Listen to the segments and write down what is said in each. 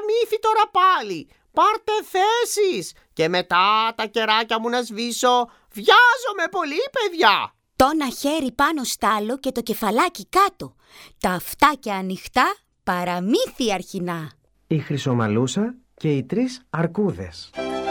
παραμύθι τώρα πάλι. Πάρτε θέσεις και μετά τα κεράκια μου να σβήσω. Βιάζομαι πολύ, παιδιά. Το ένα χέρι πάνω στ' άλλο και το κεφαλάκι κάτω. Τα αυτάκια ανοιχτά, παραμύθι αρχινά. Η Χρυσομαλούσα και οι 3 αρκούδες.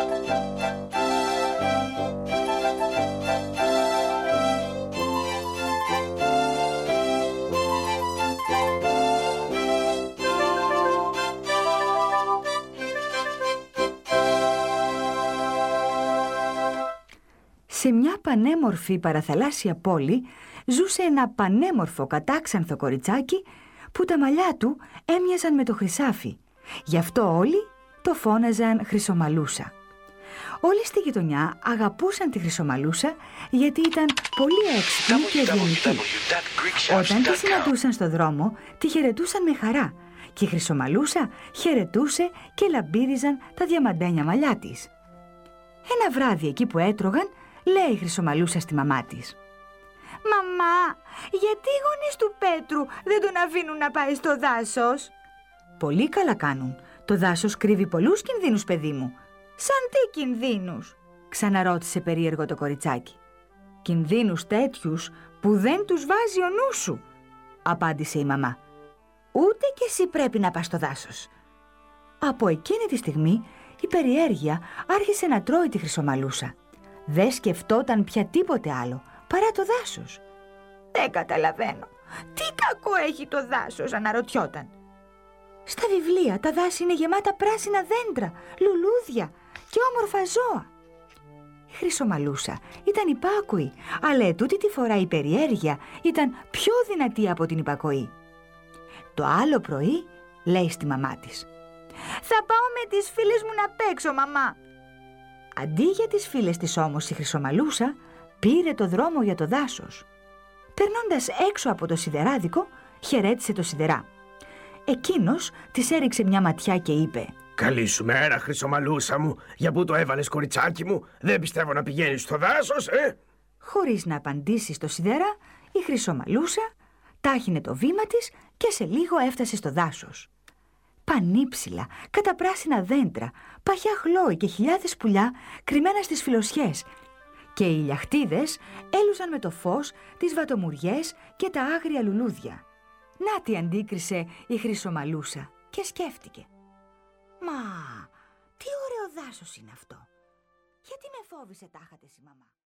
Σε μια πανέμορφη παραθαλάσσια πόλη ζούσε ένα πανέμορφο κατάξανθο κοριτσάκι που τα μαλλιά του έμοιαζαν με το χρυσάφι. Γι' αυτό όλοι το φώναζαν Χρυσομαλούσα. Όλοι στη γειτονιά αγαπούσαν τη Χρυσομαλούσα γιατί ήταν πολύ έξυπνη και ευγενική. Όταν τη συναντούσαν στο δρόμο, τη χαιρετούσαν με χαρά και η Χρυσομαλούσα χαιρετούσε και λαμπύριζαν τα διαμαντένια μαλλιά της. Ένα βράδυ εκεί που έτρωγαν, λέει η Χρυσομαλούσα στη μαμά της: «Μαμά, γιατί οι γονείς του Πέτρου δεν τον αφήνουν να πάει στο δάσος?» «Πολύ καλά κάνουν. Το δάσος κρύβει πολλούς κινδύνους, παιδί μου». «Σαν τι κινδύνους?» ξαναρώτησε περίεργο το κοριτσάκι. «Κινδύνους τέτοιους που δεν τους βάζει ο νους σου», απάντησε η μαμά. «Ούτε κι εσύ πρέπει να πας στο δάσος». Από εκείνη τη στιγμή η περιέργεια άρχισε να τρώει τη Χρυσομαλούσα. Δεν σκεφτόταν πια τίποτε άλλο παρά το δάσος. «Δεν καταλαβαίνω. Τι κακό έχει το δάσος?» αναρωτιόταν. «Στα βιβλία τα δάση είναι γεμάτα πράσινα δέντρα, λουλούδια και όμορφα ζώα». Η Χρυσομαλούσα ήταν υπάκουη, αλλά ετούτη τη φορά η περιέργεια ήταν πιο δυνατή από την υπακοή. Το άλλο πρωί λέει στη μαμά της: «Θα πάω με τις φίλες μου να παίξω, μαμά». Αντί για τις φίλες της όμως, η Χρυσομαλούσα πήρε το δρόμο για το δάσος. Περνώντας έξω από το σιδεράδικο, χαιρέτησε το σιδερά. Εκείνος της έριξε μια ματιά και είπε: «Καλή σου μέρα, Χρυσομαλούσα μου. Για πού το έβαλες, κοριτσάκι μου? Δεν πιστεύω να πηγαίνεις στο δάσος, Χωρίς να απαντήσει στο σιδερά, η Χρυσομαλούσα τάχινε το βήμα της και σε λίγο έφτασε στο δάσος. Πανύψηλα, κατά πράσινα δέντρα, παχιά χλόη και χιλιάδες πουλιά κρυμμένα στις φιλοσιές. Και οι ηλιαχτίδες έλουσαν με το φως τις βατομουριές και τα άγρια λουλούδια. Να τι αντίκρισε η Χρυσομαλούσα και σκέφτηκε: «Μα, τι ωραίο δάσος είναι αυτό! Γιατί με φόβησε τάχατες η μαμά?»